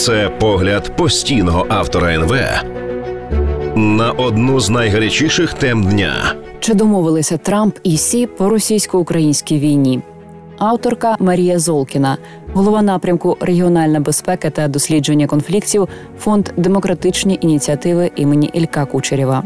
Це погляд постійного автора НВ на одну з найгарячіших тем дня. Чи домовилися Трамп і Сі по російсько-українській війні? Авторка Марія Золкіна, голова напрямку «Регіональна безпека та дослідження конфліктів», Фонд «Демократичні ініціативи» імені Ілька Кучерєва.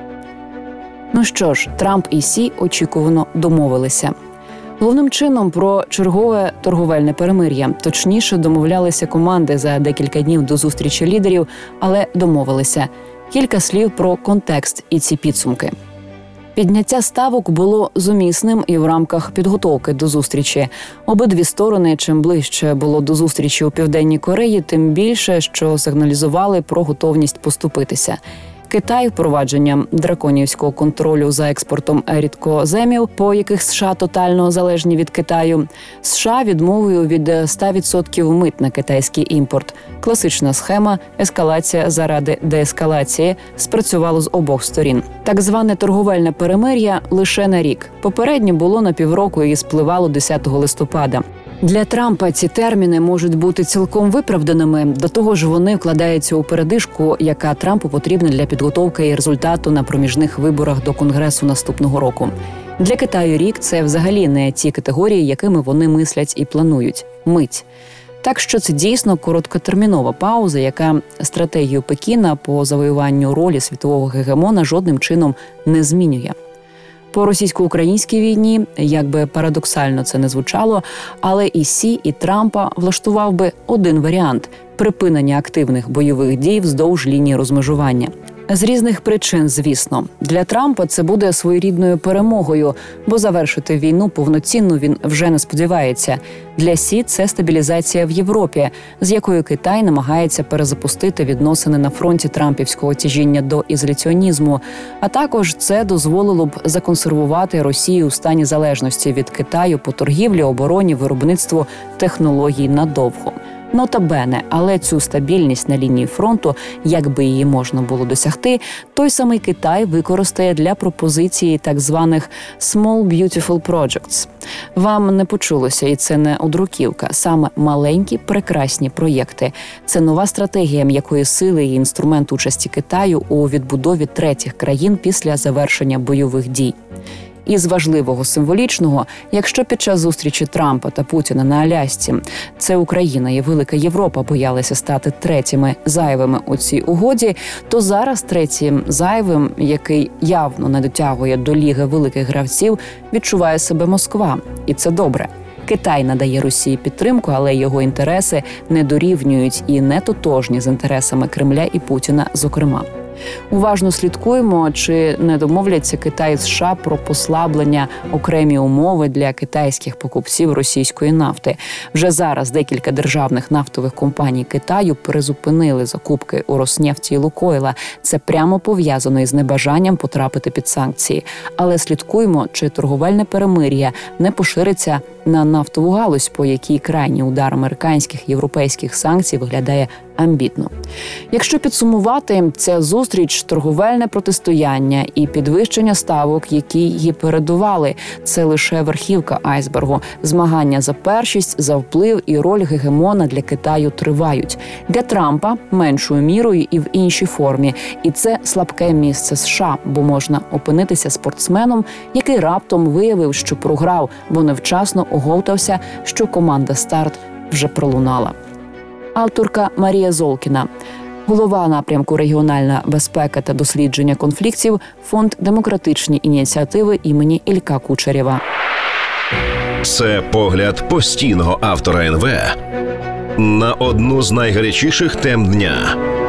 Ну що ж, Трамп і Сі очікувано домовилися. Головним чином про чергове торговельне перемир'я. Точніше, домовлялися команди за декілька днів до зустрічі лідерів, але домовилися. Кілька слів про контекст і ці підсумки. Підняття ставок було зумісним і в рамках підготовки до зустрічі. Обидві сторони, чим ближче було до зустрічі у Південній Кореї, тим більше, що сигналізували про готовність поступитися. Китай впровадженням драконівського контролю за експортом рідкоземів, по яких США тотально залежні від Китаю. США відмовою від 100% мит на китайський імпорт. Класична схема ескалація заради деескалації спрацювало з обох сторін. Так зване торговельне перемир'я лише на рік. Попереднє було на півроку і спливало 10 листопада. Для Трампа ці терміни можуть бути цілком виправданими. До того ж, вони вкладаються у передишку, яка Трампу потрібна для підготовки і результату на проміжних виборах до Конгресу наступного року. Для Китаю рік – це взагалі не ті категорії, якими вони мислять і планують. Мить. Так що це дійсно короткотермінова пауза, яка стратегію Пекіна по завоюванню ролі світового гегемона жодним чином не змінює. По російсько-українській війні, як би парадоксально це не звучало, але і Сі, і Трампа влаштував би один варіант – припинення активних бойових дій вздовж лінії розмежування. З різних причин, звісно. Для Трампа це буде своєрідною перемогою, бо завершити війну повноцінно він вже не сподівається. Для Сі це стабілізація в Європі, з якою Китай намагається перезапустити відносини на фронті трампівського тяжіння до ізоляціонізму. А також це дозволило б законсервувати Росію у стані залежності від Китаю по торгівлі, обороні, виробництву технологій надовго. Нотабене, але цю стабільність на лінії фронту, як би її можна було досягти, той самий Китай використає для пропозиції так званих «small beautiful projects». Вам не почулося, і це не одруківка, саме маленькі прекрасні проєкти. Це нова стратегія м'якої сили і інструмент участі Китаю у відбудові третіх країн після завершення бойових дій. Із важливого символічного, якщо під час зустрічі Трампа та Путіна на Алясці це Україна і Велика Європа боялися стати третіми зайвими у цій угоді, то зараз третім зайвим, який явно не дотягує до ліги великих гравців, відчуває себе Москва. І це добре. Китай надає Росії підтримку, але його інтереси не дорівнюють і не тотожні з інтересами Кремля і Путіна, зокрема. Уважно слідкуємо, чи не домовляться Китай і США про послаблення окремі умови для китайських покупців російської нафти. Вже зараз декілька державних нафтових компаній Китаю призупинили закупки у Роснефті і Лукойла. Це прямо пов'язано із небажанням потрапити під санкції. Але слідкуємо, чи торговельне перемир'я не пошириться на нафтову галузь, по якій крайній удар американських і європейських санкцій виглядає амбітно. Якщо підсумувати, ця зустріч – торговельне протистояння і підвищення ставок, які її передували. Це лише верхівка айсбергу. Змагання за першість, за вплив і роль гегемона для Китаю тривають. Для Трампа – меншою мірою і в іншій формі. І це слабке місце США, бо можна опинитися спортсменом, який раптом виявив, що програв, бо невчасно оговтався, що команда «Старт» вже пролунала. Авторка Марія Золкіна, голова напрямку «Регіональна безпека та дослідження конфліктів», Фонд «Демократичні ініціативи» імені Ілька Кучерєва. Це погляд постійного автора НВ на одну з найгарячіших тем дня.